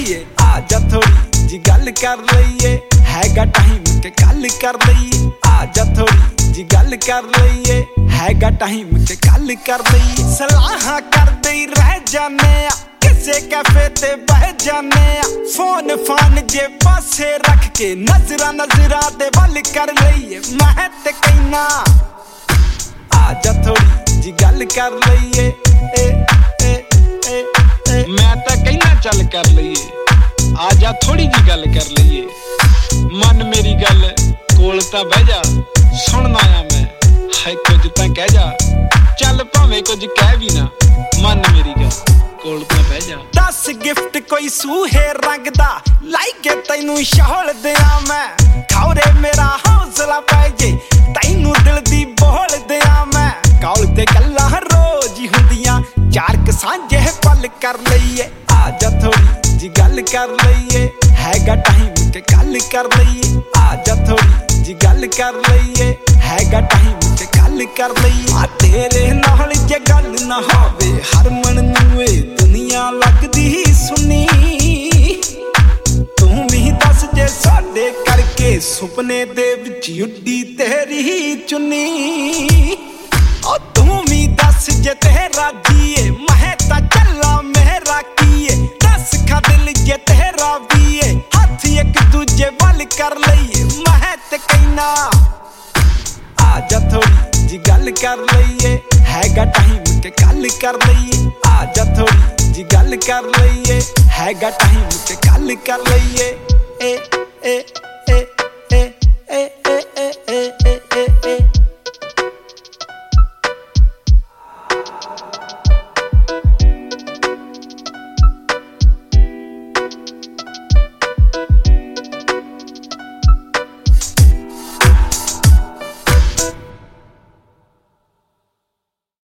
लईए आजा थोड़ी जी गल कर लईए हैगा टाइम के गल कर लईए आजा थोड़ी जी गल कर लईए हैगा टाइम के गल कर लईए सलाह कर दे रह जाने किसे कैफे ते बह जाने फोन फान जे पासे रख के नजरा नजरा दे वल कर लईए मैं ते कहना आजा थोड़ी जी गल कर लईए मैं तो कहना चल कर लईए आजा थोड़ी जी गल कर लईए मन मेरी गल कोल तां बह जा सुनना आ मैं है कुछ तां कह जा चल भावें कुछ कह भी ना मन मेरी गल कोल तां बह जा 10 गिफ्ट कोई सूहे रंग दा लाइके तैनू शौल दिया मैं खौरे मेरा हौसला पै जे तैनू दिल दी बोल दिया मैं कौल ते गल्लां रोज ही हुंदियां चार क सांझे पल कर लईए आजा थोड़ी जी गल कर लईए हैगा टाइम के गल कर लईए आजा थोड़ी जी गल कर लईए हैगा टाइम के गल कर लईए आ तेरे नाल जे गल ना होवे हरमन नूं ए दुनिया लगदी सुनी तू भी दस जे साडे करके सुपने दे विच उड्डी तेरी चुन्नी ओ तू भी दस जे तेरा जीए मैं तां चला मेरा कीए दस खा दिल जे तेरा बीए हाथ एक दूजे वल कर लईए मैं ते कहना आजा थोड़ी जी गल कर लईए हैगा टाइम के गल कर लईए आजा थोड़ी जी गल कर लईए हैगा टाइम के गल कर लईए